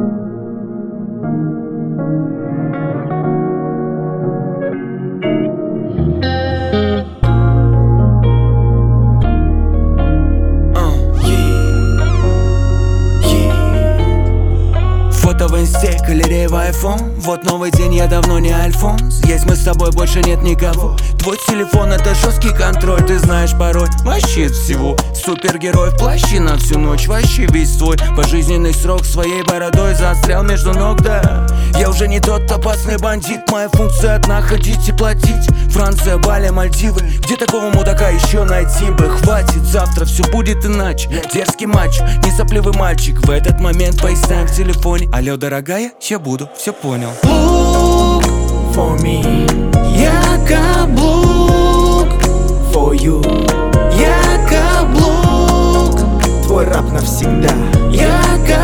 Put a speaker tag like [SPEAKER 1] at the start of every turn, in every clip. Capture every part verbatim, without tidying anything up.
[SPEAKER 1] Фото в инсте, галерея в айфон. Вот новый день, я давно не Альфонс. Есть мы с тобой, больше нет никого. Твой телефон — это жесткий контроль. Ты знаешь пароль, вообще всего. Супергерой в плаще на всю ночь. Вообще весь свой пожизненный срок своей бородой застрял между ног, да. Я уже не тот опасный бандит. Моя функция — одна — ходить и платить. Франция, Бали, Мальдивы. Где такого мудака еще найти бы? Хватит, завтра все будет иначе. Дерзкий мачо, не сопливый мальчик. В этот момент поистаем в телефоне. Алло, дорогая, я буду, все понял.
[SPEAKER 2] Look for me. Я каблук for you. Я каблук, твой раб навсегда. Я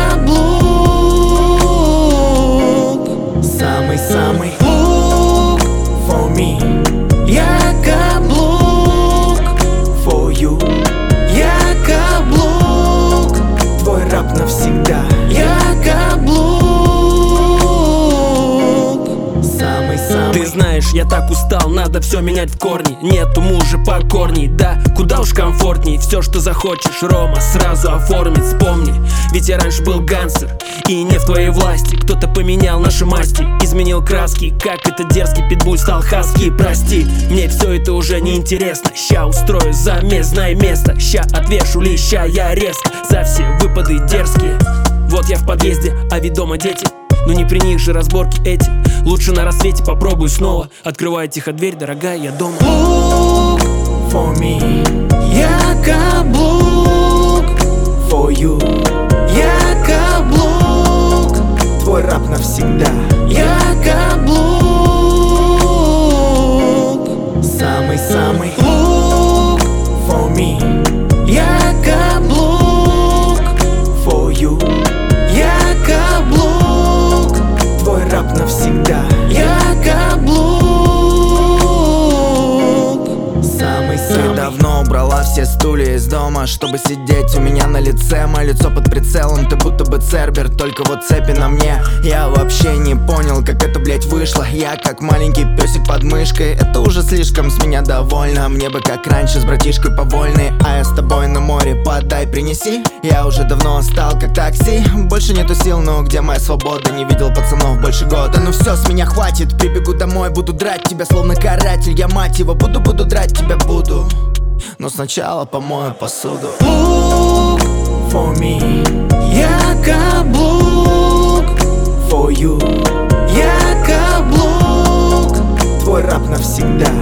[SPEAKER 2] каблук, самый-самый. Look for me. Я каблук for you. Я каблук, твой раб навсегда. Я каблук, самый-самый.
[SPEAKER 3] Ты знаешь, я так устал, надо все менять в корне. Нету мужа покорней, да, куда уж комфортней. Все, что захочешь, Рома, сразу оформить, вспомни. Ведь я раньше был гангстер, и не в твоей власти. Кто-то поменял наши масти, изменил краски. Как это дерзкий питбуль стал хаски. Прости, мне все это уже не интересно. Ща устрою замес, знай место. Ща отвешу леща, я резко за все выпады дерзкие. Вот я в подъезде, а ведь дома дети. Но не при них же разборки эти. Лучше на рассвете попробую снова. Открывай тихо дверь, дорогая, я дома.
[SPEAKER 2] Look for me. Я каблук for you. Я каблук, твой раб навсегда. Я каблук, самый-самый. Look for me. Я каблук for you. Я каблук, твой раб навсегда. Я каблук, самый-самый.
[SPEAKER 4] Ты давно убрала все стулья из дома, чтобы сидеть у меня на лице. Мое лицо под прицелом, ты будто бы цербер, только вот цепи на мне. Я вообще не понял, как это, блять, вышло. Я как маленький песик под мышкой. Это уже слишком, с меня довольно. Мне бы как раньше с братишкой по вольной. А я с тобой на море, подай, принеси. Я уже давно стал как такси. Больше нету сил, но где моя свобода? Не видел пацанов больше года. Ну все, с меня хватит, прибегу домой, буду драть тебя словно каратель. Я мать его, буду-буду драть тебя буду. Но сначала помою посуду.
[SPEAKER 2] Look for me. Я каблук for you. Я каблук, твой раб навсегда.